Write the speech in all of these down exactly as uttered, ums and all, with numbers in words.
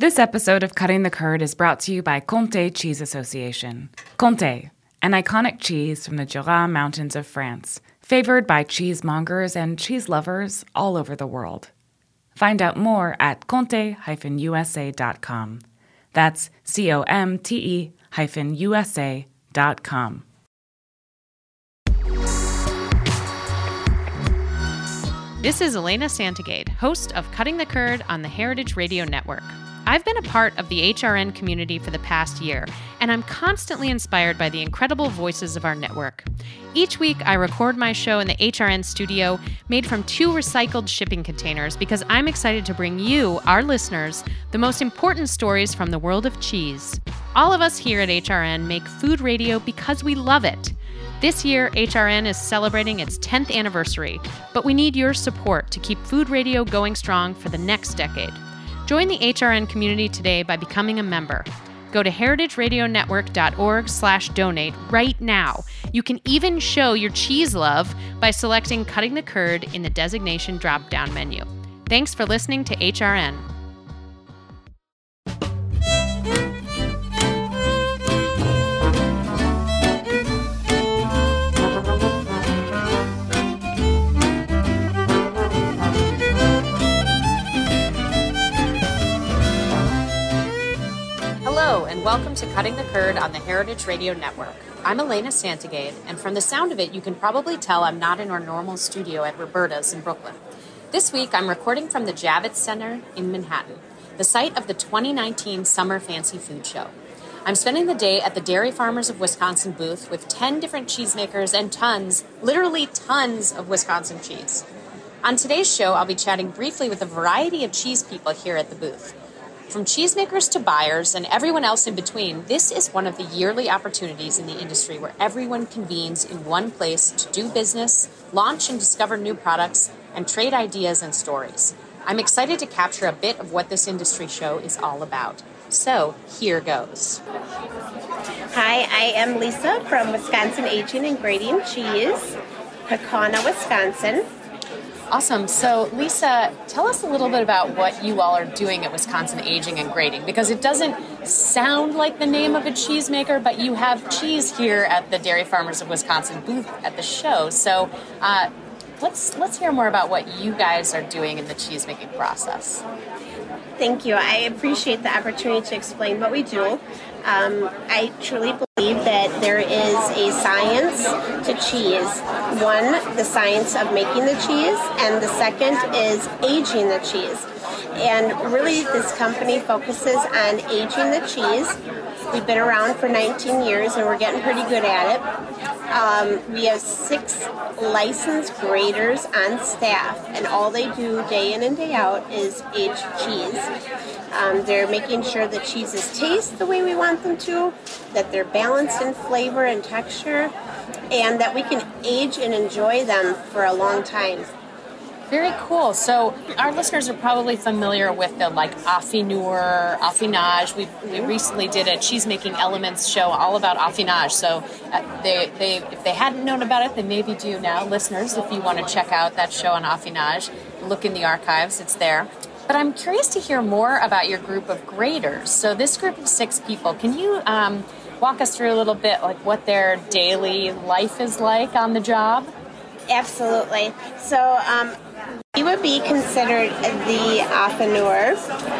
This episode of Cutting the Curd is brought to you by Comté Cheese Association. Comté, an iconic cheese from the Jura Mountains of France, favored by cheesemongers and cheese lovers all over the world. Find out more at comte dash u s a dot com. That's C O M T E hyphen U S A dot com. This is Elena Santagade, host of Cutting the Curd on the Heritage Radio Network. I've been a part of the H R N community for the past year, and I'm constantly inspired by the incredible voices of our network. Each week, I record my show in the H R N studio, made from two recycled shipping containers, because I'm excited to bring you, our listeners, the most important stories from the world of cheese. All of us here at H R N make food radio because we love it. This year, H R N is celebrating its tenth anniversary, but we need your support to keep food radio going strong for the next decade. Join the H R N community today by becoming a member. Go to heritageradionetwork.org slash donate right now. You can even show your cheese love by selecting Cutting the Curd in the designation drop-down menu. Thanks for listening to H R N. And welcome to Cutting the Curd on the Heritage Radio Network. I'm Elena Santagade, and from the sound of it, you can probably tell I'm not in our normal studio at Roberta's in Brooklyn. This week, I'm recording from the Javits Center in Manhattan, the site of the twenty nineteen Summer Fancy Food Show. I'm spending the day at the Dairy Farmers of Wisconsin booth with ten different cheesemakers and tons, literally tons of Wisconsin cheese. On today's show, I'll be chatting briefly with a variety of cheese people here at the booth. From cheesemakers to buyers and everyone else in between, this is one of the yearly opportunities in the industry where everyone convenes in one place to do business, launch and discover new products, and trade ideas and stories. I'm excited to capture a bit of what this industry show is all about. So, here goes. Hi, I am Lisa from Wisconsin Aging and Grading Cheese, Kaukauna, Wisconsin. Awesome. So, Lisa, tell us a little bit about what you all are doing at Wisconsin Aging and Grading, because it doesn't sound like the name of a cheesemaker, but you have cheese here at the Dairy Farmers of Wisconsin booth at the show. So, uh, let's let's hear more about what you guys are doing in the cheesemaking process. Thank you. I appreciate the opportunity to explain what we do. Um, I truly believe that there is a science to cheese. One, the science of making the cheese, and the second is aging the cheese. And really, this company focuses on aging the cheese. We've been around for nineteen years, and we're getting pretty good at it. Um, we have six licensed graders on staff, and all they do day in and day out is age cheese. Um, they're making sure the cheeses taste the way we want them to, that they're balanced in flavor and texture, and that we can age and enjoy them for a long time. Very cool. So our listeners are probably familiar with the like affineur, affinage. We we recently did a cheesemaking elements show all about affinage. So uh, they they if they hadn't known about it, they maybe do now. Listeners, if you want to check out that show on affinage, look in the archives. It's there. But I'm curious to hear more about your group of graders. So this group of six people, can you um, walk us through a little bit like what their daily life is like on the job? Absolutely. So um, we would be considered the affineur.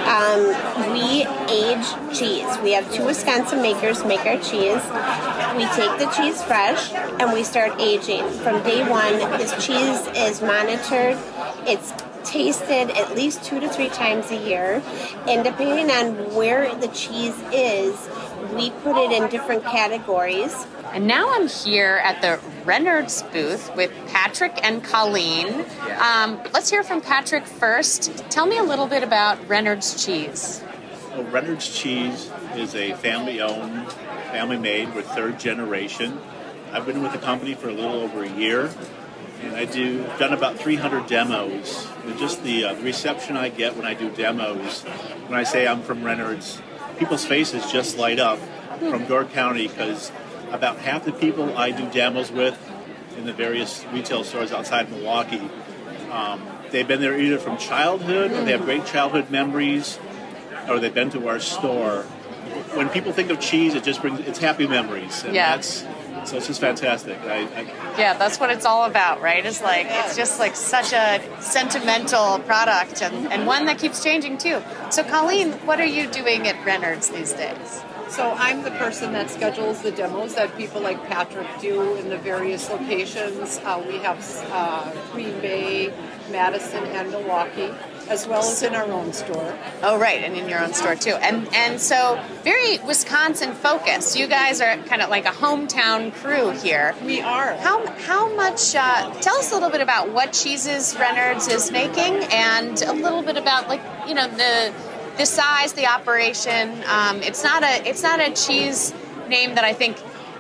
Um, we age cheese. We have two Wisconsin makers make our cheese. We take the cheese fresh and we start aging. From day one, this cheese is monitored. It's tasted at least two to three times a year, and depending on where the cheese is, we put it in different categories. And now I'm here at the Reynard's booth with Patrick and Colleen. Um, let's hear from Patrick first. Tell me a little bit about Reynard's cheese. Well, Reynard's cheese is a family-owned, family-made. We're third generation. I've been with the company for a little over a year. And I do done about three hundred demos. And just the, uh, the reception I get when I do demos, when I say I'm from Reynard's, people's faces just light up from Door County, because about half the people I do demos with in the various retail stores outside Milwaukee, um, they've been there either from childhood or they have great childhood memories, or they've been to our store, when people think of cheese, it just brings it's happy memories. And Yeah. that's so it's just fantastic. I, I, Yeah, that's what it's all about, right? It's like it's just like such a sentimental product and, and one that keeps changing too. So Colleen, what are you doing at Reynolds these days? So I'm the person that schedules the demos that people like Patrick do in the various locations. Uh, we have uh, Green Bay, Madison, and Milwaukee, as well as in our own store. Oh, right, and in your own store too. And and so very Wisconsin focused. You guys are kind of like a hometown crew here. We are. How how much? Uh, tell us a little bit about what cheeses Reynolds is making, and a little bit about like you know the the size, the operation. Um, it's not a it's not a cheese name that I think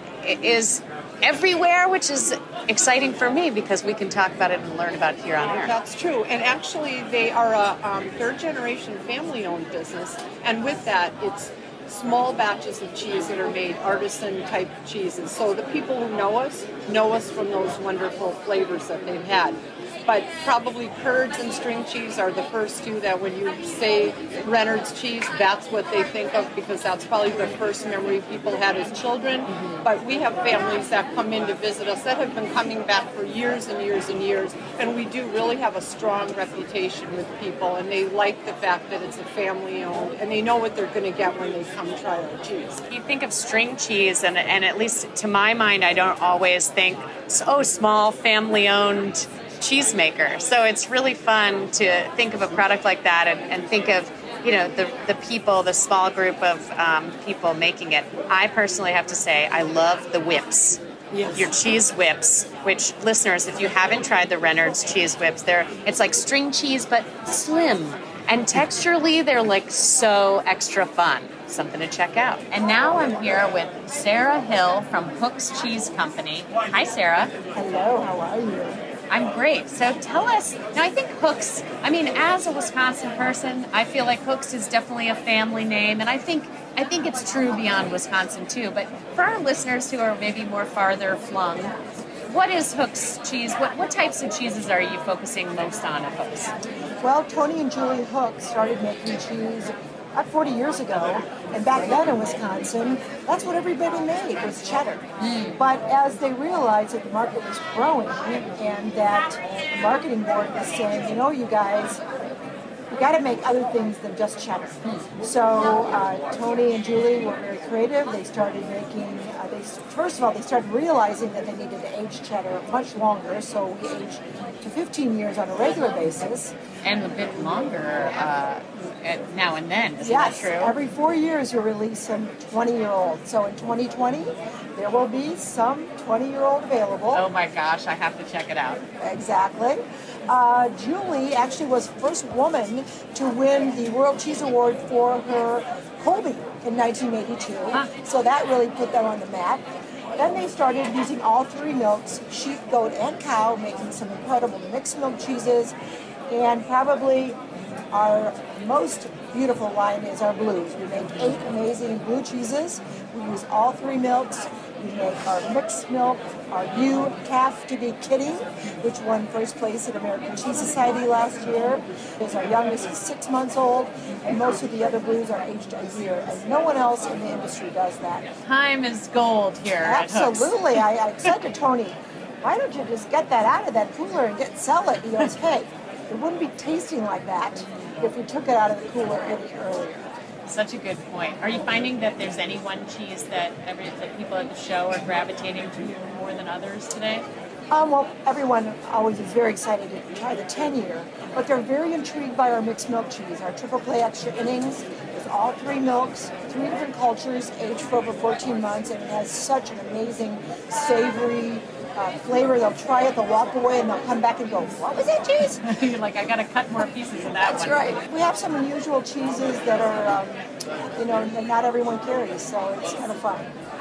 is everywhere, which is exciting for me because we can talk about it and learn about it here on air. That's true. And actually, they are a um, third-generation family-owned business. And with that, it's small batches of cheese that are made, artisan-type cheeses. So the people who know us, know us from those wonderful flavors that they've had. But probably curds and string cheese are the first two that when you say Reynolds cheese, that's what they think of because that's probably the first memory people had as children. Mm-hmm. But we have families that come in to visit us that have been coming back for years and years and years. And we do really have a strong reputation with people. And they like the fact that it's a family-owned. And they know what they're going to get when they come try our cheese. You think of string cheese, and, and at least to my mind, I don't always think, oh, small, family-owned cheesemaker. So it's really fun to think of a product like that and, and think of, you know, the the people, the small group of um, people making it. I personally have to say I love the whips. Yes. Your cheese whips, which listeners, if you haven't tried the Reynolds cheese whips, they're it's like string cheese but slim. And texturally they're like so extra fun. Something to check out. And now I'm here with Sarah Hill from Hook's Cheese Company. Hi, Sarah. Hello, how are you? I'm great. So tell us, now I think Hook's, I mean, as a Wisconsin person, I feel like Hook's is definitely a family name, and I think I think it's true beyond Wisconsin too, but for our listeners who are maybe more farther flung, what is Hook's cheese? What, what types of cheeses are you focusing most on at Hook's? Well, Tony and Julie Hook started making cheese about forty years ago, and back then in Wisconsin, that's what everybody made, was cheddar. Mm. But as they realized that the market was growing and that the marketing board was saying, you know, you guys, you got to make other things than just cheddar. Mm. So uh, Tony and Julie were very creative. They started making, uh, they first of all, they started realizing that they needed to age cheddar much longer, so we aged to fifteen years on a regular basis. And a bit longer uh, now and then, isn't yes, that true? Every four years you release some twenty-year-old. So in twenty twenty, there will be some twenty-year-old available. Oh my gosh, I have to check it out. Exactly. Uh, Julie actually was the first woman to win the World Cheese Award for her Colby in nineteen eighty-two. Huh. So that really put them on the map. Then they started using all three milks, sheep, goat, and cow, making some incredible mixed milk cheeses. And probably our most beautiful line is our blues. We make eight amazing blue cheeses. We use all three milks. We make our mixed milk, our ewe calf to be kidding, which won first place at American Cheese Society last year. Is our youngest is six months old, and most of the other blues are aged a year. And no one else in the industry does that. Time is gold here. Absolutely. I, I said to Tony, why don't you just get that out of that cooler and get sell it? He goes, hey, it wouldn't be tasting like that if we took it out of the cooler any earlier. Such a good point. Are you finding that there's any one cheese that every that people at the show are gravitating to more than others today? Um, well, everyone always is very excited to try the ten-year, but they're very intrigued by our mixed milk cheese. Our triple play extra innings is all three milks, three different cultures, aged for over fourteen months, and it has such an amazing, savory uh, flavor. They'll try it, they'll walk away, and they'll come back and go, what was that cheese? You're like, I got to cut more pieces of that That's one. That's right. We have some unusual cheeses that are, um, you know, that not everyone carries, so it's kind of fun.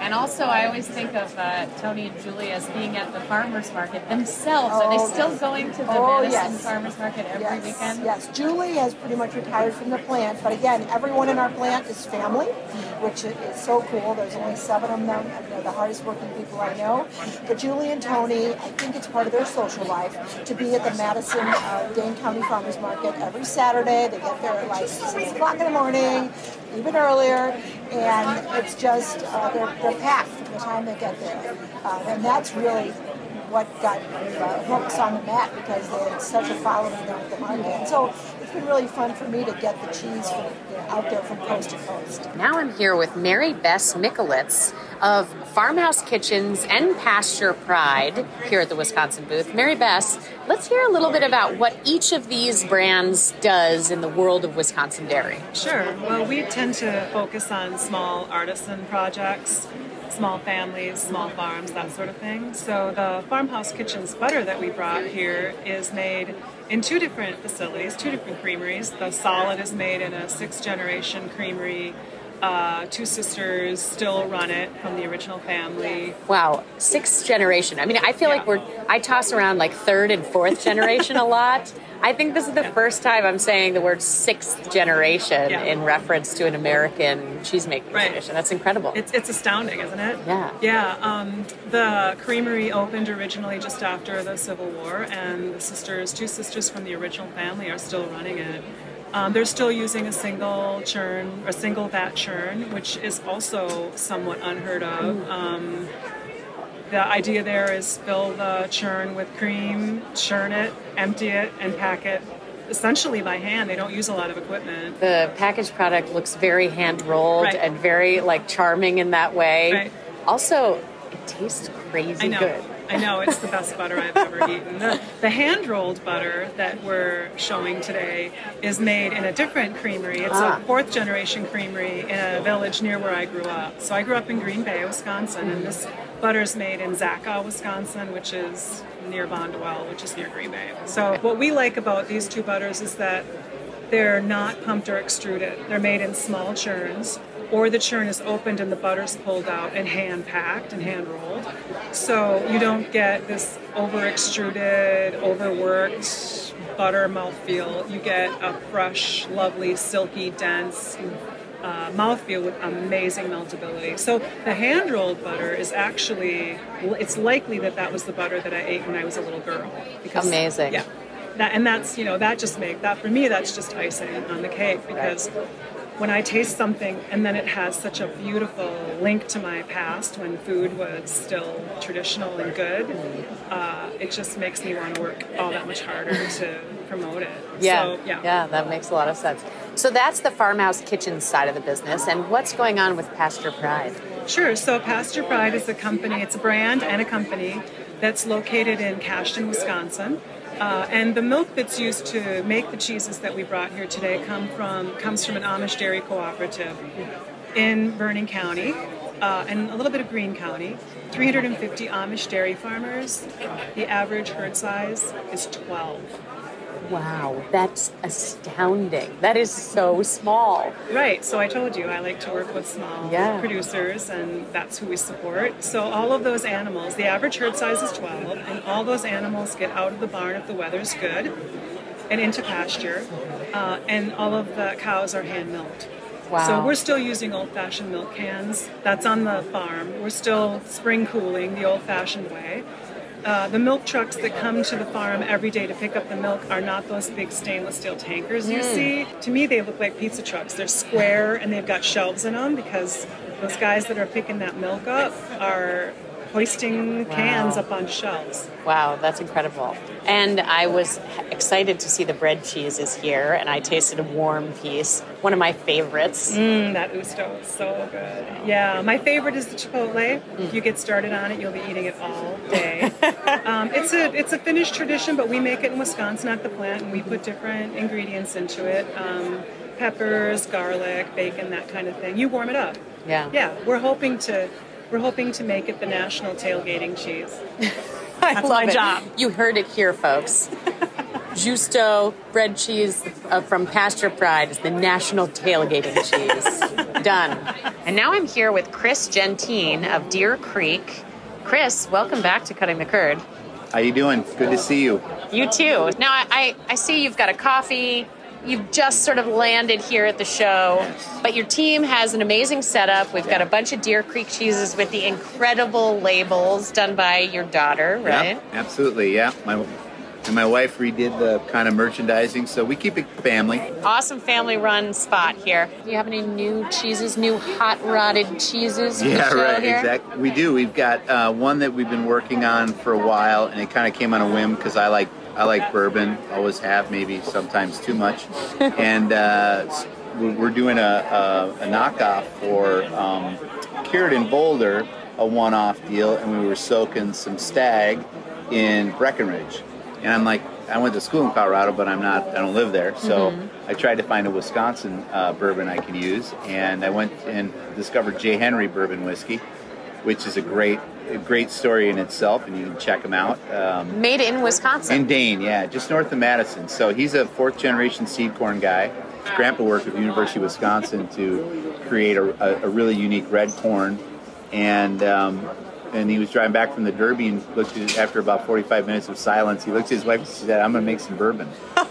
And also, I always think of uh, Tony and Julie as being at the farmers market themselves. Are they Oh, still yes. going to the Oh, Madison yes. farmers market every Yes, weekend? yes. Julie has pretty much retired from the plant, but again, everyone in our plant is family, which is so cool. There's only seven of them. They're the hardest working people I know. But Julie and Tony, I think it's part of their social life to be at the Madison uh, Dane County Farmers Market every Saturday. They get there at like six o'clock in the morning, even earlier, and it's just, uh, they're, they're packed from the time they get there. Uh, and that's really what got uh, hooks on the mat, because they had such a following down at the market. And so it's been really fun for me to get the cheese from, you know, out there from coast to coast. Now I'm here with Mary Bess Michelitz of Farmhouse Kitchens and Pasture Pride here at the Wisconsin booth. Mary Bess, let's hear a little bit about what each of these brands does in the world of Wisconsin dairy. Sure. Well, we tend to focus on small artisan projects, small families, small farms, that sort of thing. So the Farmhouse Kitchens butter that we brought here is made in two different facilities, two different creameries. The solid is made in a sixth generation creamery. Uh, two sisters still run it from the original family. Wow, sixth generation. I mean, I feel yeah. like we're, I toss around like third and fourth generation a lot. I think this is the yeah. first time I'm saying the word sixth generation yeah. in reference to an American cheesemaking right. tradition. That's incredible. It's it's astounding, isn't it? Yeah. Yeah. Um, the creamery opened originally just after the Civil War, and the sisters, two sisters from the original family, are still running it. Um, they're still using a single churn, a single vat churn, which is also somewhat unheard of. Um, the idea there is fill the churn with cream, churn it, empty it, and pack it essentially by hand. They don't use a lot of equipment. The packaged product looks very hand-rolled right. and very like charming in that way. Right. Also, it tastes crazy I know. good. I know, it's the best butter I've ever eaten. The, the hand-rolled butter that we're showing today is made in a different creamery. It's ah. a fourth-generation creamery in a village near where I grew up. So I grew up in Green Bay, Wisconsin, and this butter is made in Zacha, Wisconsin, which is near Bonduelle, which is near Green Bay. So what we like about these two butters is that they're not pumped or extruded. They're made in small churns, or the churn is opened and the butter's pulled out and hand-packed and hand-rolled. So you don't get this over-extruded, overworked butter mouthfeel. You get a fresh, lovely, silky, dense uh, mouthfeel with amazing meltability. So the hand-rolled butter is actually, it's likely that that was the butter that I ate when I was a little girl. Because, amazing. Yeah. That, and that's, you know, that just make, that for me, that's just icing on the cake, because when I taste something and then it has such a beautiful link to my past when food was still traditional and good, uh, it just makes me want to work all that much harder to promote it. Yeah, so, yeah, yeah, that makes a lot of sense. So that's the Farmhouse Kitchens side of the business, and what's going on with Pasture Pride? Sure, so Pasture Pride is a company, it's a brand and a company that's located in Cashton, Wisconsin. Uh, and the milk that's used to make the cheeses that we brought here today come from comes from an Amish dairy cooperative in Vernon County uh, and a little bit of Greene County. three hundred fifty Amish dairy farmers. The average herd size is twelve. Wow, that's astounding. That is so small. Right, so I told you I like to work with small yeah. producers, and that's who we support. So all of those animals, the average herd size is twelve, and all those animals get out of the barn if the weather's good and into pasture, uh, and all of the cows are hand-milked. Wow. So we're still using old-fashioned milk cans. That's on the farm. We're still spring cooling the old-fashioned way. Uh, the milk trucks that come to the farm every day to pick up the milk are not those big stainless steel tankers you mm. see. To me, they look like pizza trucks. They're square and they've got shelves in them because those guys that are picking that milk up are hoisting wow. cans up on shelves. Wow, that's incredible. And I was excited to see the bread cheeses here, and I tasted a warm piece, one of my favorites. Mm, that Usto is so good. Yeah, my favorite is the Chipotle. Mm. If you get started on it, you'll be eating it all day. um, it's a it's a Finnish tradition, but we make it in Wisconsin at the plant, and we put different ingredients into it. Um, peppers, garlic, bacon, that kind of thing. You warm it up. Yeah. Yeah, we're hoping to... We're hoping to make it the national tailgating cheese. I That's love my it. job. You heard it here, folks. Justo bread cheese uh, from Pasture Pride is the national tailgating cheese. Done. And now I'm here with Chris Gentine of Deer Creek. Chris, welcome back to Cutting the Curd. How you doing? Good to see you. You too. Now, I, I, I see you've got a coffee. You've just sort of landed here at the show, yes. But your team has an amazing setup. We've got a bunch of Deer Creek cheeses with the incredible labels done by your daughter, right? Yeah, absolutely, yeah. My and my wife redid the kind of merchandising, so we keep it family. Awesome family-run spot here. Do you have any new cheeses, new hot-rodded cheeses for yeah, the show right, here? Exactly. We do. We've got uh, one that we've been working on for a while, and it kind of came on a whim because I like I like bourbon, always have, maybe sometimes too much. And uh, we're doing a, a, a knockoff for um, Cured in Boulder, a one-off deal, and we were soaking some Stag in Breckenridge. And I'm like, I went to school in Colorado, but I'm not, I don't live there. So mm-hmm. I tried to find a Wisconsin uh, bourbon I can use. And I went and discovered J. Henry Bourbon Whiskey, which is a great a great story in itself, and you can check him out. Um, Made in Wisconsin. In Dane, yeah, just north of Madison. So he's a fourth-generation seed corn guy. His grandpa worked with University of Wisconsin to create a, a, a really unique red corn. And um, and he was driving back from the Derby and looked at, after about forty-five minutes of silence, he looked at his wife and she said, I'm going to make some bourbon.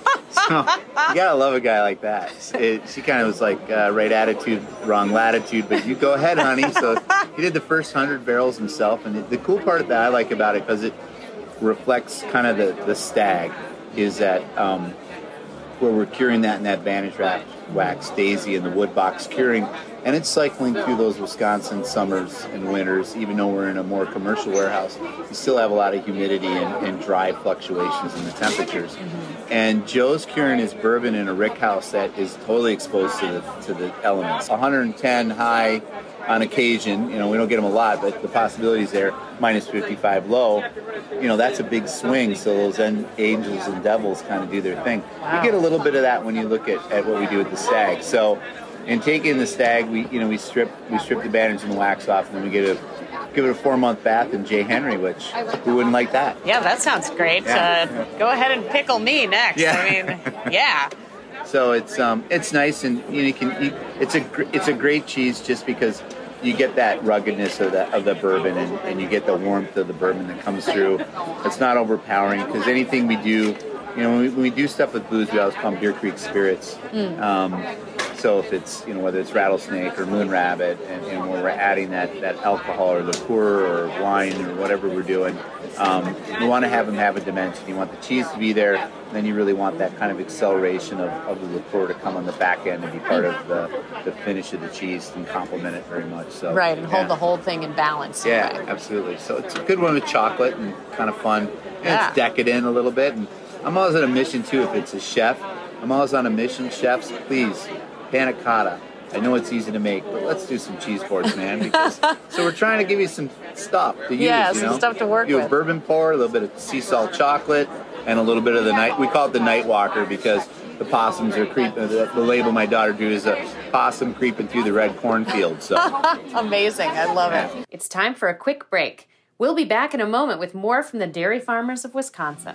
So you got to love a guy like that. It, she kind of was like, uh, right attitude, wrong latitude, but you go ahead, honey. So he did the first hundred barrels himself. And the, the cool part that I like about it, because it reflects kind of the, the Stag, is that um, where we're curing that in that Vantage wax daisy and the wood box curing, and it's cycling through those Wisconsin summers and winters. Even though we're in a more commercial warehouse, you still have a lot of humidity and, and dry fluctuations in the temperatures. Mm-hmm. And Joe's curing his bourbon in a rick house that is totally exposed to the to the elements. one hundred ten high on occasion, you know, we don't get them a lot, but the possibilities there, minus fifty-five low, you know, that's a big swing. So those en- angels and devils kind of do their thing. Wow. You get a little bit of that when you look at, at what we do with the Stag. So in taking the Stag, we you know we strip we strip the bandage and the wax off, and then we get a give it a four month bath in J. Henry, which who wouldn't like that? Yeah, that sounds great. Yeah. Uh, go ahead and pickle me next. Yeah. I mean, yeah. So it's um it's nice, and you, know, you can you, it's a it's a great cheese just because you get that ruggedness of the of the bourbon, and, and you get the warmth of the bourbon that comes through. It's not overpowering, because anything we do, you know, when we, when we do stuff with booze, we always call them Deer Creek spirits. Mm. Um, so if it's, you know, whether it's Rattlesnake or Moon Rabbit, and, and when we're adding that, that alcohol or liqueur or wine or whatever we're doing, um, we want to have them have a dimension. You want the cheese to be there, and then you really want that kind of acceleration of, of the liqueur to come on the back end and be part of the, the finish of the cheese and complement it very much. So right, and hold yeah. the whole thing in balance. Yeah, right? Absolutely. So it's a good one with chocolate and kind of fun. And yeah. It's decadent a little bit. And I'm always on a mission, too, if it's a chef. I'm always on a mission. Chefs, please, panna cotta. I know it's easy to make, but let's do some cheese boards, man. Because, so we're trying to give you some stuff to use. Yeah, you some know? stuff to work you with. You have bourbon pour, a little bit of sea salt chocolate, and a little bit of the night. We call it the night walker because the possums are creeping. The, the label my daughter drew is a possum creeping through the red cornfield. So amazing. I love it. It's time for a quick break. We'll be back in a moment with more from the dairy farmers of Wisconsin.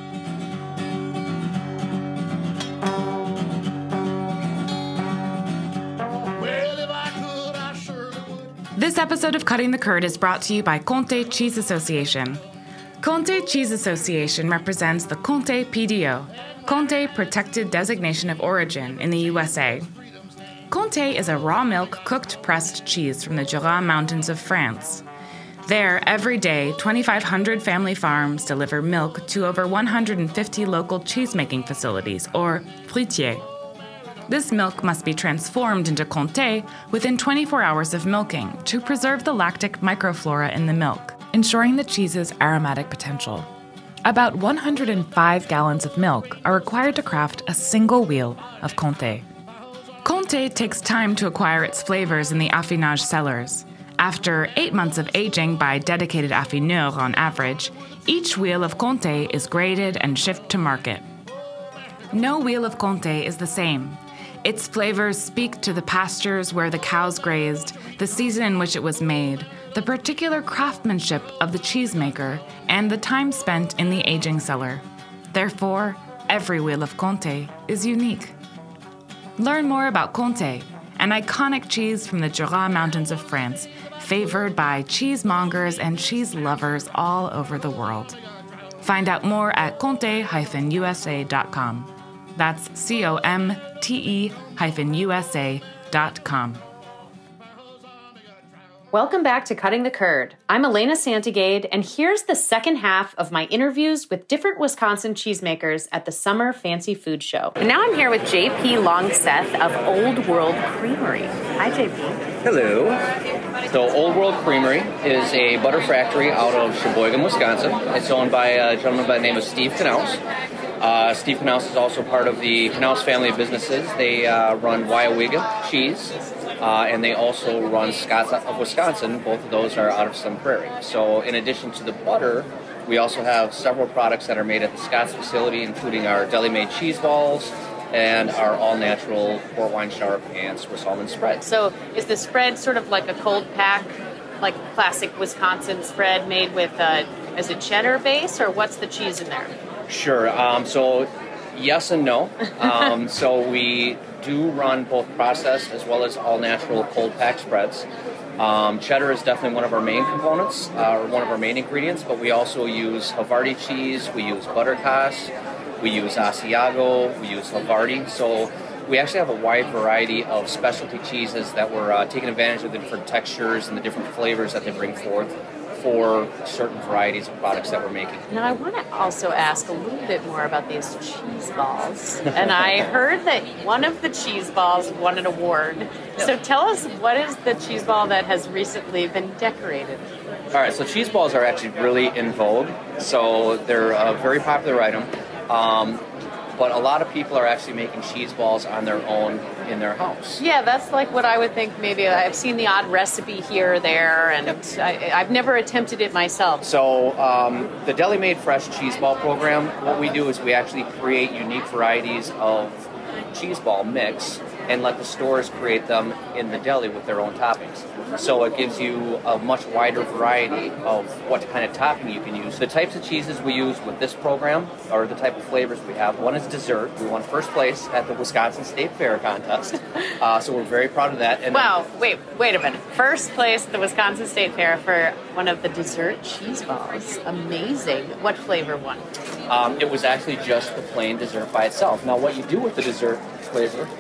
This episode of Cutting the Curd is brought to you by Comté Cheese Association. Comté Cheese Association represents the Comté P D O, Comté Protected Designation of Origin in the U S A. Comté is a raw milk cooked pressed cheese from the Jura Mountains of France. There, every day, twenty-five hundred family farms deliver milk to over one hundred fifty local cheese-making facilities, or fruitiers. This milk must be transformed into Comté within twenty-four hours of milking to preserve the lactic microflora in the milk, ensuring the cheese's aromatic potential. About one hundred five gallons of milk are required to craft a single wheel of Comté. Comté takes time to acquire its flavors in the affinage cellars. After eight months of aging by dedicated affineurs on average, each wheel of Comté is graded and shipped to market. No wheel of Comté is the same. Its flavors speak to the pastures where the cows grazed, the season in which it was made, the particular craftsmanship of the cheesemaker, and the time spent in the aging cellar. Therefore, every wheel of Comté is unique. Learn more about Comté an iconic cheese from the Jura Mountains of France, favored by cheesemongers and cheese lovers all over the world. Find out more at comte dash u s a dot com. That's C O M T E hyphen U S A dot com. Welcome back to Cutting the Curd. I'm Elena Santigade, and here's the second half of my interviews with different Wisconsin cheesemakers at the Summer Fancy Food Show. And now I'm here with J P Longseth of Old World Creamery. Hi, J P. Hello. So Old World Creamery is a butter factory out of Sheboygan, Wisconsin. It's owned by a gentleman by the name of Steve Knaus. Uh, Steve Knaus is also part of the Knaus family of businesses. They uh, run Weyerwege cheese, uh, and they also run Scotts of Wisconsin. Both of those are out of Sun Prairie. So in addition to the butter, we also have several products that are made at the Scotts facility, including our deli-made cheese balls and our all-natural port wine sharp and Swiss almond spread. So is the spread sort of like a cold pack, like classic Wisconsin spread made with, uh, is it cheddar base, or what's the cheese in there? Sure. Um, so yes and no. Um, so we do run both processed as well as all-natural cold pack spreads. Um, cheddar is definitely one of our main components, uh, or one of our main ingredients, but we also use Havarti cheese, we use Buttercast, we use Asiago, we use Havarti. So we actually have a wide variety of specialty cheeses that we're uh, taking advantage of the different textures and the different flavors that they bring forth for certain varieties of products that we're making. Now, I want to also ask a little bit more about these cheese balls. And I heard that one of the cheese balls won an award. So tell us, what is the cheese ball that has recently been decorated? All right, so cheese balls are actually really in vogue. So they're a very popular item. Um, but a lot of people are actually making cheese balls on their own in their house. Yeah, that's like what I would think. Maybe I've seen the odd recipe here or there, and yep. I, I've never attempted it myself. So um, the Deli Made Fresh Cheese Ball program, what we do is we actually create unique varieties of cheese ball mix and let the stores create them in the deli with their own toppings. So it gives you a much wider variety of what kind of topping you can use. The types of cheeses we use with this program are the type of flavors we have. One is dessert. We won first place at the Wisconsin State Fair contest, uh, so we're very proud of that. And wow, then, wait, wait a minute. First place at the Wisconsin State Fair for one of the dessert cheese balls. Amazing. What flavor won? Um, it was actually just the plain dessert by itself. Now, what you do with the dessert flavor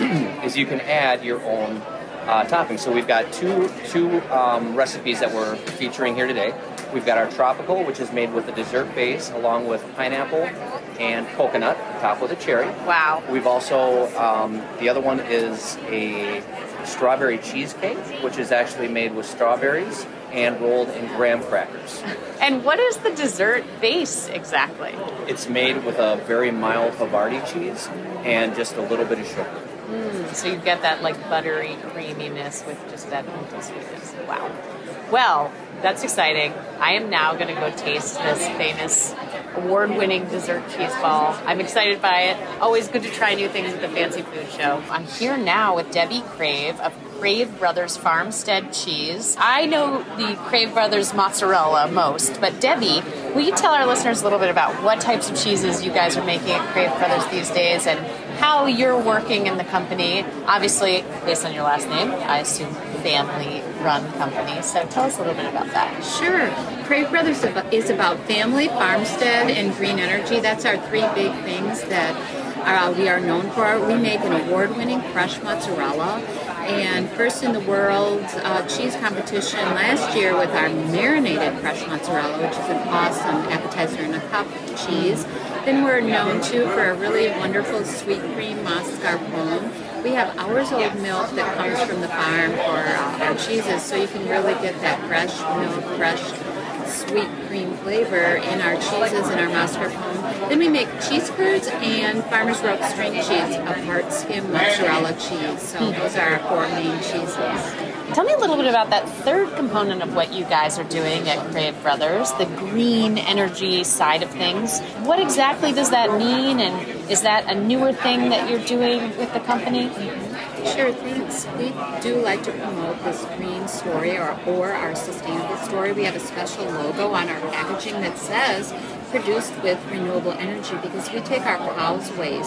is you can add your own uh, toppings. So we've got two two um, recipes that we're featuring here today. We've got our tropical, which is made with a dessert base, along with pineapple and coconut, topped with a cherry. Wow. We've also, um, the other one is a strawberry cheesecake, which is actually made with strawberries and rolled in graham crackers. And what is the dessert base exactly? It's made with a very mild Havarti cheese and just a little bit of sugar. Mm, so you get that like buttery creaminess with just that gentle sweetness. Wow. Well, that's exciting. I am now going to go taste this famous award-winning dessert cheese ball. I'm excited by it. Always good to try new things at the Fancy Food Show. I'm here now with Debbie Crave of Crave Brothers Farmstead Cheese. I know the Crave Brothers mozzarella most, but Debbie, will you tell our listeners a little bit about what types of cheeses you guys are making at Crave Brothers these days and how you're working in the company? Obviously, based on your last name, I assume family-run company. So tell us a little bit about that. Sure. Crave Brothers is about family, farmstead, and green energy. That's our three big things that uh, we are known for. We make an award-winning fresh mozzarella and first in the world uh, cheese competition last year with our marinated fresh mozzarella, which is an awesome appetizer and a cup cheese. Then we're known too for a really wonderful sweet cream mascarpone. We have hours old milk that comes from the farm for uh, our cheeses, so you can really get that fresh milk, fresh sweet cream flavor in our cheeses and our mascarpone. Then we make cheese curds and Farmer's Rope string cheese, a part skim mozzarella cheese. So those are our four main cheeses. Tell me a little bit about that third component of what you guys are doing at Crave Brothers, the green energy side of things. What exactly does that mean, and is that a newer thing that you're doing with the company? Sure, thanks. We do like to promote this green story or, or our sustainable story. We have a special logo on our packaging that says produced with renewable energy because we take our cow's waste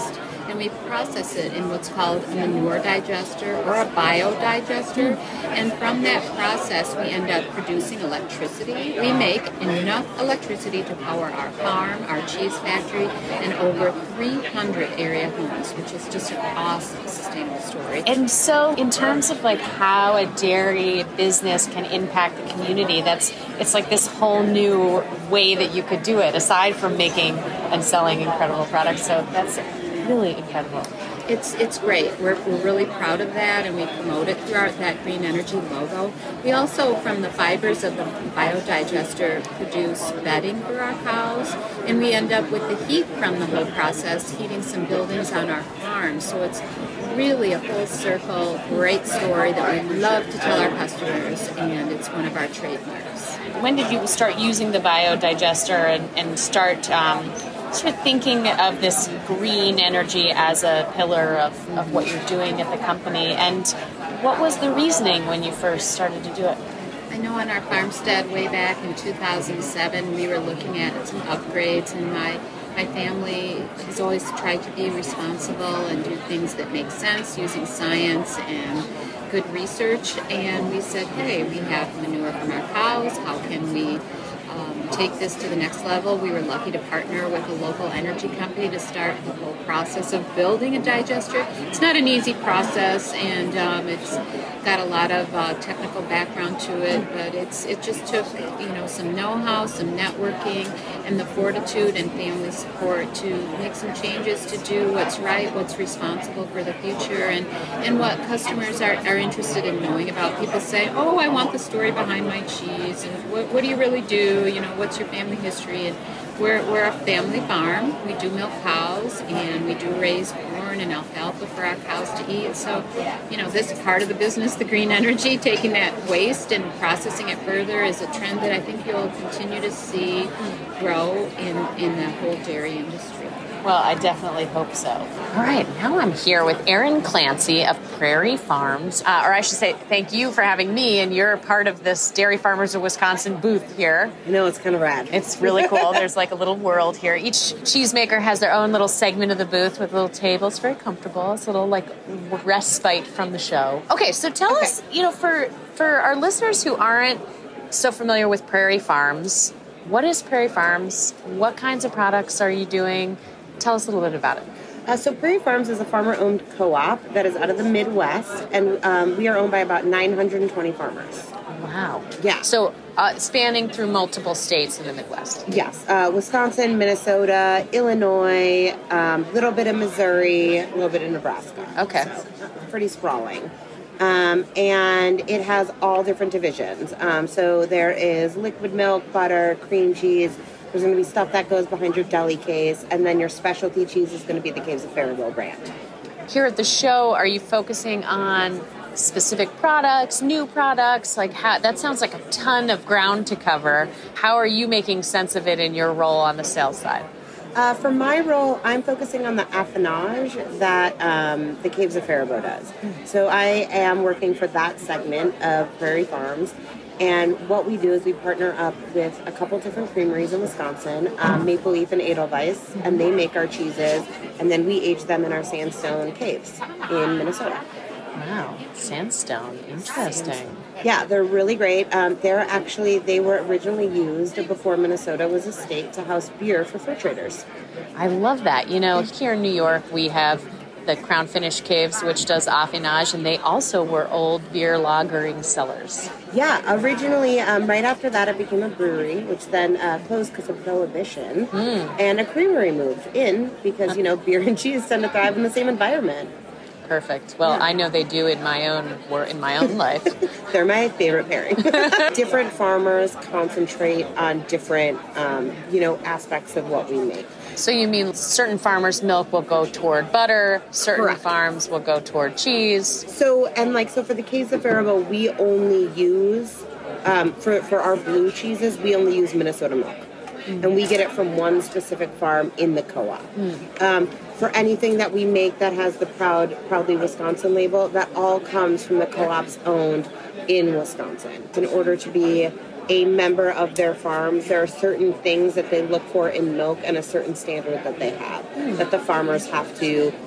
and we process it in what's called a manure digester or a biodigester. And from that process, we end up producing electricity. We make enough electricity to power our farm, our cheese factory, and over three hundred area homes, which is just an awesome sustainable story. And so in terms of like how a dairy business can impact the community, that's it's like this whole new way that you could do it, aside from making and selling incredible products. So that's really incredible. It's it's great. We're, we're really proud of that, and we promote it through our, that green energy logo. We also, from the fibers of the biodigester, produce bedding for our cows, and we end up with the heat from the whole process heating some buildings on our farm. So it's really a full circle, great story that we love to tell our customers, and it's one of our trademarks. When did you start using the biodigester and, and start um, sort of thinking of this green energy as a pillar of, of what you're doing at the company? And what was the reasoning when you first started to do it? I know on our farmstead way back in two thousand seven, we were looking at some upgrades, and my My family has always tried to be responsible and do things that make sense using science and good research. And we said, hey, we have manure from our cows. How can we um, take this to the next level? We were lucky to partner with a local energy company to start the whole process of building a digester. It's not an easy process, and um, it's got a lot of uh, technical background to it, but it's it just took you know some know-how, some networking, and the fortitude and family support to make some changes to do what's right, what's responsible for the future, and, and what customers are, are interested in knowing about. People say, oh, I want the story behind my cheese, and what, what do you really do? You know, what's your family history? And we're, we're a family farm. We do milk cows, and we do raise corn and alfalfa for our cows to eat. So, you know, this part of the business, the green energy, taking that waste and processing it further, is a trend that I think you'll continue to see grow in, in the whole dairy industry. Well, I definitely hope so. All right, now I'm here with Erin Clancy of Prairie Farms, uh, or I should say thank you for having me, and you're part of this Dairy Farmers of Wisconsin booth here. I know, it's kind of rad. It's really cool. There's like a little world here. Each cheesemaker has their own little segment of the booth with a little table. It's very comfortable. It's a little like respite from the show. Okay, so tell okay. us, you know, for, for our listeners who aren't so familiar with Prairie Farms, what is Prairie Farms? What kinds of products are you doing? Tell us a little bit about it. Uh, so Prairie Farms is a farmer-owned co-op that is out of the Midwest, and um, we are owned by about nine hundred twenty farmers. Wow. Yeah. So uh, spanning through multiple states in the Midwest. Yes. Uh, Wisconsin, Minnesota, Illinois, a um, little bit of Missouri, a little bit of Nebraska. Okay. So, pretty sprawling. Um, and it has all different divisions. Um, so there is liquid milk, butter, cream cheese. There's going to be stuff that goes behind your deli case, and then your specialty cheese is going to be the Caves of Faribault brand. Here at the show, are you focusing on specific products, new products? Like how, that sounds like a ton of ground to cover. How are you making sense of it in your role on the sales side? Uh, for my role, I'm focusing on the affinage that um, the Caves of Faribault does. So I am working for that segment of Prairie Farms. And what we do is we partner up with a couple different creameries in Wisconsin, um, Maple Leaf and Edelweiss, and they make our cheeses, and then we age them in our sandstone caves in Minnesota. Wow, sandstone, interesting. Yeah, they're really great. Um, they're actually, they were originally used before Minnesota was a state to house beer for fur traders. I love that. You know, here in New York, we have the Crown Finish Caves, which does affinage, and they also were old beer lagering cellars. Yeah, originally, um, right after that, it became a brewery, which then uh, closed because of Prohibition, mm. and a creamery moved in because, you know, beer and cheese tend to thrive in the same environment. Perfect. Well, yeah. I know they do in my own in my own life. They're my favorite pairing. Different farmers concentrate on different, um, you know, aspects of what we make. So you mean certain farmers' milk will go toward butter, certain Correct. farms will go toward cheese. So, and like, so for the Caves of Faribault, we only use, um, for, for our blue cheeses, we only use Minnesota milk. Mm. And we get it from one specific farm in the co-op. Mm. Um, for anything that we make that has the proud, proudly Wisconsin label, that all comes from the co-ops owned in Wisconsin. In order to be a member of their farms, there are certain things that they look for in milk and a certain standard that they have, mm. that the farmers have to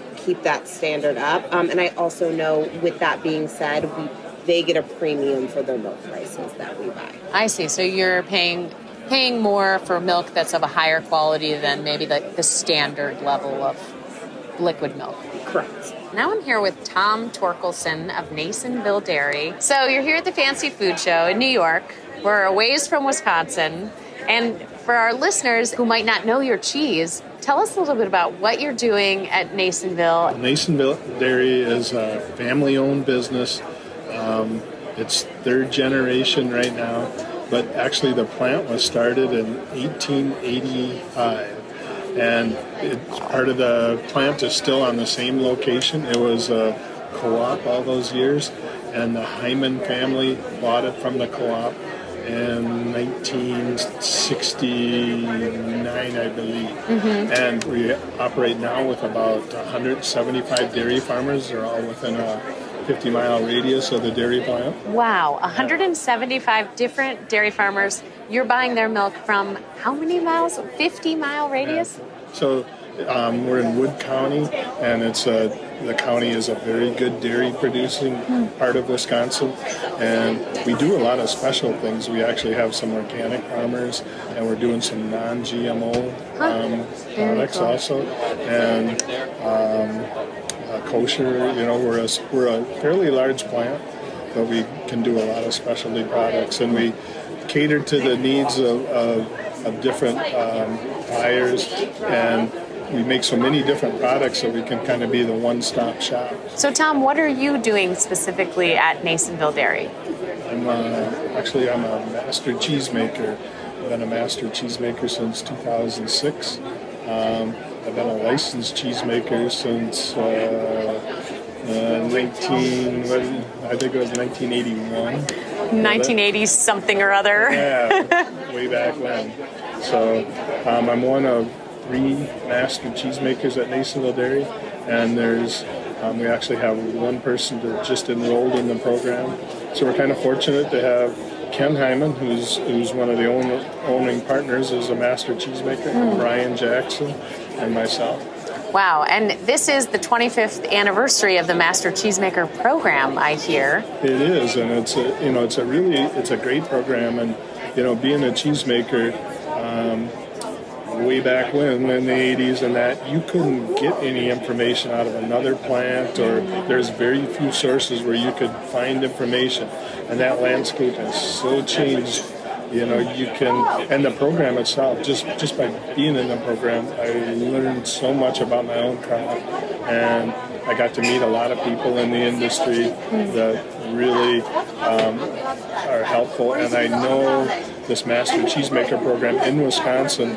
keep that standard up. Um, and I also know, with that being said, we they get a premium for their milk prices that we buy. I see. So you're paying paying more for milk that's of a higher quality than maybe the, the standard level of liquid milk. Correct. Now I'm here with Tom Torkelson of Nasonville Dairy. So you're here at the Fancy Food Show in New York. We're a ways from Wisconsin. And for our listeners who might not know your cheese, tell us a little bit about what you're doing at Nasonville. Nasonville Dairy is a family-owned business. Um, it's third generation right now, but actually the plant was started in eighteen eighty-five. And it's part of the plant is still on the same location. It was a co-op all those years, and the Hyman family bought it from the co-op in nineteen sixty-nine, I believe. Mm-hmm. And we operate now with about one hundred seventy-five dairy farmers. They're all within a fifty mile radius of the dairy plant. Wow, one hundred seventy-five different dairy farmers. You're buying their milk from how many miles? fifty mile radius? Yeah. So um, we're in Wood County, and it's a, the county is a very good dairy producing mm. part of Wisconsin, and we do a lot of special things. We actually have some organic farmers, and we're doing some non-G M O um, products cool. also, and um, uh, kosher. You know, we're a we're a fairly large plant, but we can do a lot of specialty products, and we cater to the needs of, of, of different um, buyers, and we make so many different products that we can kind of be the one-stop shop. So Tom, what are you doing specifically at Nasonville Dairy? I'm uh, actually I'm a master cheesemaker. I've been a master cheesemaker since two thousand six. Um, I've been a licensed cheesemaker since uh, uh, nineteen. I think it was nineteen eighty-one. nineteen eighty something or other. Yeah, way back when. So um, I'm one of three master cheesemakers at Nasonville Dairy, and there's um, we actually have one person that just enrolled in the program. So we're kind of fortunate to have Ken Hyman, who's who's one of the own, owning partners, is a master cheesemaker, mm. Brian Jackson, and myself. Wow, and this is the twenty-fifth anniversary of the Master Cheesemaker program, I hear. It is, and it's a, you know, it's a really, it's a great program, and, you know, being a cheesemaker, um, way back when, in the eighties and that, you couldn't get any information out of another plant, or there's very few sources where you could find information, and that landscape has so changed. You know, you can, and the program itself, just, just by being in the program, I learned so much about my own craft, and I got to meet a lot of people in the industry that really um, are helpful, and I know this Master Cheesemaker program in Wisconsin,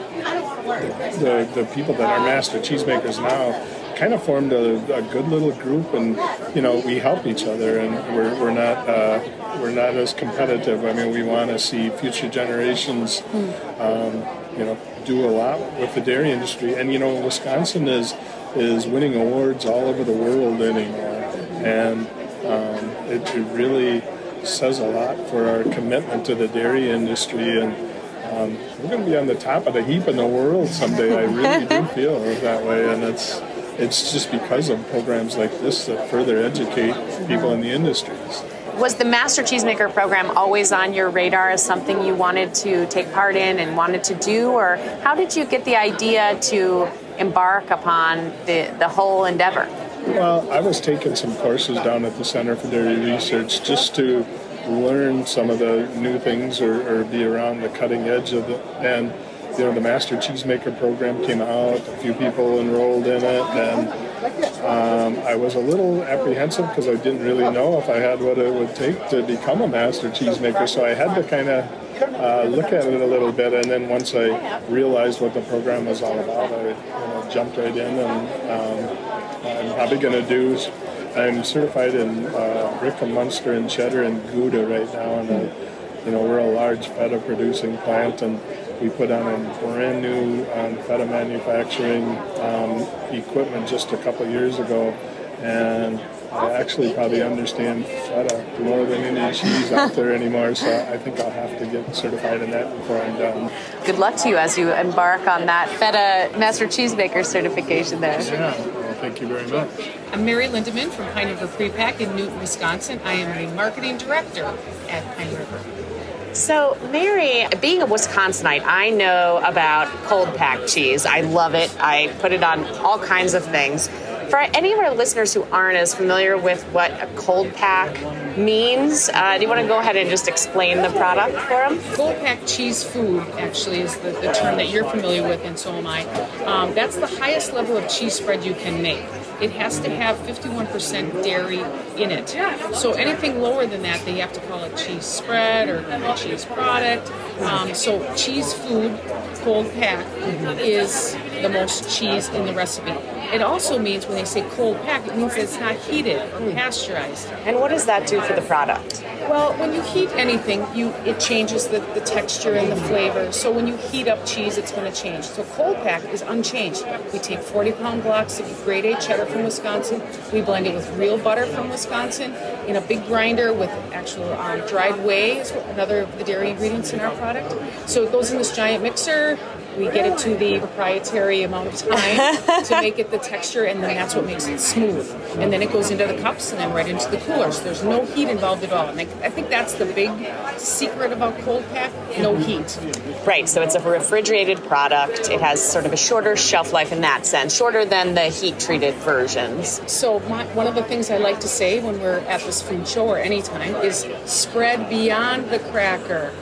the, the people that are Master Cheesemakers now kind of formed a, a good little group, and, you know, we help each other, and we're, we're not... Uh, We're not as competitive. I mean, we want to see future generations, um, you know, do a lot with the dairy industry. And, you know, Wisconsin is is winning awards all over the world anymore. And um, it, it really says a lot for our commitment to the dairy industry. And um, we're going to be on the top of the heap in the world someday. I really do feel that way. And it's, it's just because of programs like this that further educate people in the industries. Was the Master Cheesemaker program always on your radar as something you wanted to take part in and wanted to do, or how did you get the idea to embark upon the, the whole endeavor? Well, I was taking some courses down at the Center for Dairy Research just to learn some of the new things, or, or be around the cutting edge of it. And, you know, the Master Cheesemaker program came out, a few people enrolled in it, and Um, I was a little apprehensive because I didn't really know if I had what it would take to become a master cheesemaker, so I had to kind of uh, look at it a little bit, and then once I realized what the program was all about, I you know, jumped right in, and um, I'm probably going to do, I'm certified in uh, Brick and Munster and Cheddar and Gouda right now, and uh, you know, we're a large feta producing plant, and we put on a brand new um, feta manufacturing um, equipment just a couple of years ago, and I actually probably understand feta more than any cheese out there anymore, so I think I'll have to get certified in that before I'm done. Good luck to you as you embark on that feta Master Cheesemaker certification there. Yeah, well, Thank you very much. I'm Mary Lindeman from Pine River Prepack in Newton, Wisconsin. I am the marketing director at Pine River. So, Mary, being a Wisconsinite, I know about cold pack cheese. I love it. I put it on all kinds of things. For any of our listeners who aren't as familiar with what a cold pack means, uh, do you want to go ahead and just explain the product for them? Cold pack cheese food actually is the, the term that you're familiar with, and so am I. Um, that's the highest level of cheese spread you can make. It has to have fifty-one percent dairy in it. So anything lower than that, they have to call it cheese spread or a cheese product. Um, so cheese food, cold pack, is the most cheese in the recipe. It also means when they say cold pack, it means that it's not heated or pasteurized. And what does that do for the product? Well, when you heat anything, you it changes the, the texture and the flavor. So when you heat up cheese, it's going to change. So cold pack is unchanged. We take forty pound blocks of grade A cheddar from Wisconsin. We blend it with real butter from Wisconsin in a big grinder with actual um, dried whey, is another of the dairy ingredients in our product. So it goes in this giant mixer. We get it to the proprietary amount of time to make it the texture, and then that's what makes it smooth. And then it goes into the cups and then right into the coolers. There's no heat involved at all. And I think that's the big secret about cold pack, no heat. Right, so it's a refrigerated product. It has sort of a shorter shelf life in that sense, shorter than the heat-treated versions. So my, one of the things I like to say when we're at this food show or anytime is spread beyond the cracker.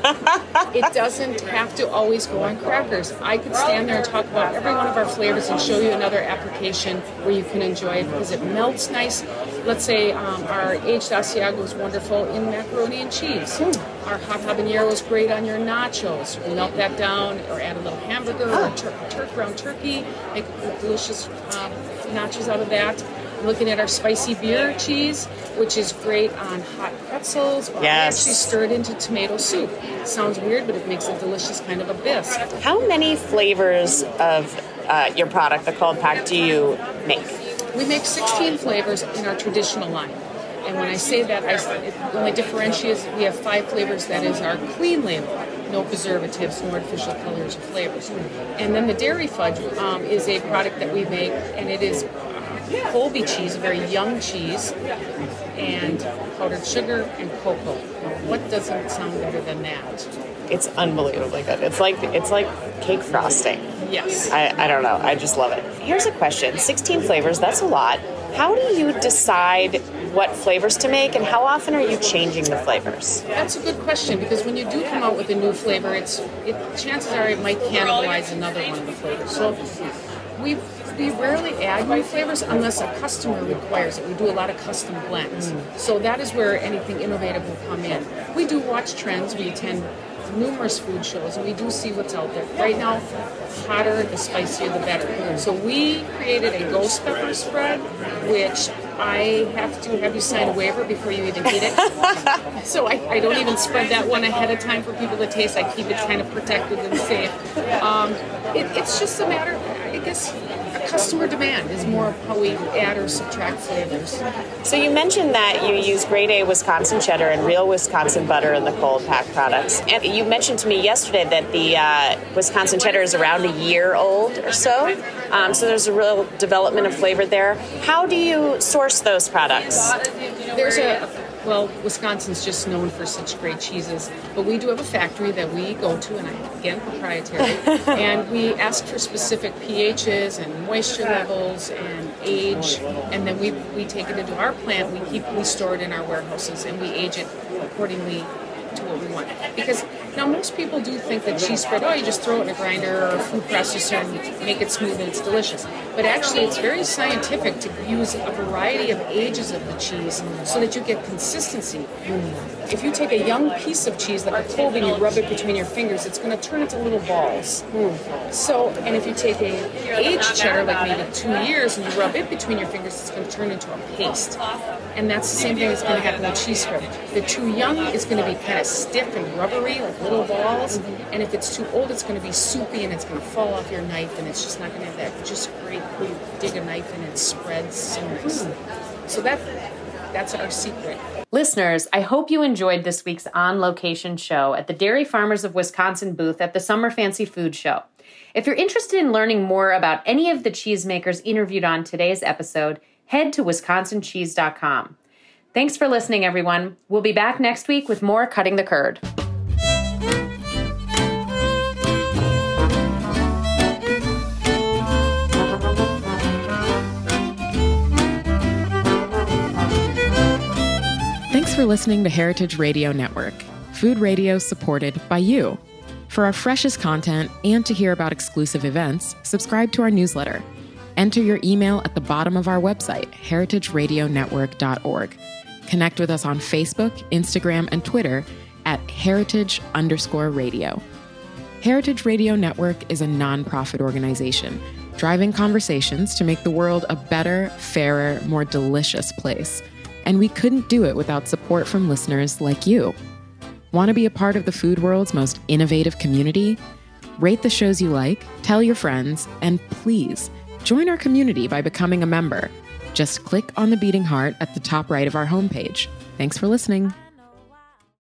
It doesn't have to always go on crackers. I could stand there and talk about every one of our flavors and show you another application where you can enjoy it because it melts nice. Let's say um, our aged Asiago is wonderful in macaroni and cheese. Our hot habanero is great on your nachos. You can melt that down or add a little hamburger or a tur- tur- ground turkey, make a delicious um, nachos out of that. I'm looking at our spicy beer cheese, which is great on hot pretzels, or yes. actually stirred into tomato soup. Sounds weird, but it makes a delicious kind of a bisque. How many flavors of uh, your product, the cold pack, do you make? We make sixteen flavors in our traditional line. And when I say that, I, it only differentiates, we have five flavors that is our clean label. No preservatives, no artificial colors or flavors. And then the dairy fudge um, is a product that we make, and it is Colby cheese, a very young cheese, and powdered sugar and cocoa. What doesn't sound better than that? It's unbelievably good. It's like it's like cake frosting. Yes. I, I don't know. I just love it. Here's a question. sixteen flavors, that's a lot. How do you decide what flavors to make, and how often are you changing the flavors? That's a good question, because when you do come out with a new flavor, it's it, chances are it might cannibalize another one of the flavors. So we we rarely add new flavors unless a customer requires it. We do a lot of custom blends. Mm. So that is where anything innovative will come in. We do watch trends. We attend numerous food shows, and we do see what's out there. Right now, the hotter, the spicier, the better. So we created a ghost pepper spread, which I have to have you sign a waiver before you even eat it. So I, I don't even spread that one ahead of time for people to taste. I keep it kind of protected and safe. Um, it, it's just a matter, I guess, a customer demand is more of how we add or subtract flavors. So you mentioned that you use grade A Wisconsin cheddar and real Wisconsin butter in the cold pack products. And you mentioned to me yesterday that the uh, Wisconsin cheddar is around a year old or so. Um, so there's a real development of flavor there. How do you source those products? There's a, well, Wisconsin's just known for such great cheeses, but we do have a factory that we go to, and I, again, proprietary, and we ask for specific pHs and moisture levels and age, and then we, we take it into our plant, we keep we store it in our warehouses, and we age it accordingly to what we want. Because now most people do think that cheese spread, oh, you just throw it in a grinder or a food processor and make it smooth and it's delicious. But actually it's very scientific to use a variety of ages of the cheese so that you get consistency. Mm. If you take a young piece of cheese like a Colby and you rub it between your fingers, it's going to turn into little balls. Mm. So, and if you take a aged cheddar, like maybe two years, and you rub it between your fingers, it's going to turn into a paste. And that's the same thing that's going to happen with cheese spread. The too young is going to be kind of stiff and rubbery, like little balls, mm-hmm. and if it's too old, it's going to be soupy and it's going to fall off your knife, and it's just not going to have that just great, where you dig a knife and it spreads so nice. Mm. So that that's our secret. Listeners, I hope you enjoyed this week's on-location show at the Dairy Farmers of Wisconsin booth at the Summer Fancy Food Show. If you're interested in learning more about any of the cheesemakers interviewed on today's episode, head to wisconsin cheese dot com. Thanks for listening, everyone. We'll be back next week with more Cutting the Curd. Thanks for listening to Heritage Radio Network, food radio supported by you. For our freshest content and to hear about exclusive events, subscribe to our newsletter. Enter your email at the bottom of our website, heritage radio network dot org. Connect with us on Facebook, Instagram, and Twitter at heritage underscore radio. Heritage Radio Network is a nonprofit organization driving conversations to make the world a better, fairer, more delicious place. And we couldn't do it without support from listeners like you. Want to be a part of the food world's most innovative community? Rate the shows you like, tell your friends, and please join our community by becoming a member. Just click on the beating heart at the top right of our homepage. Thanks for listening.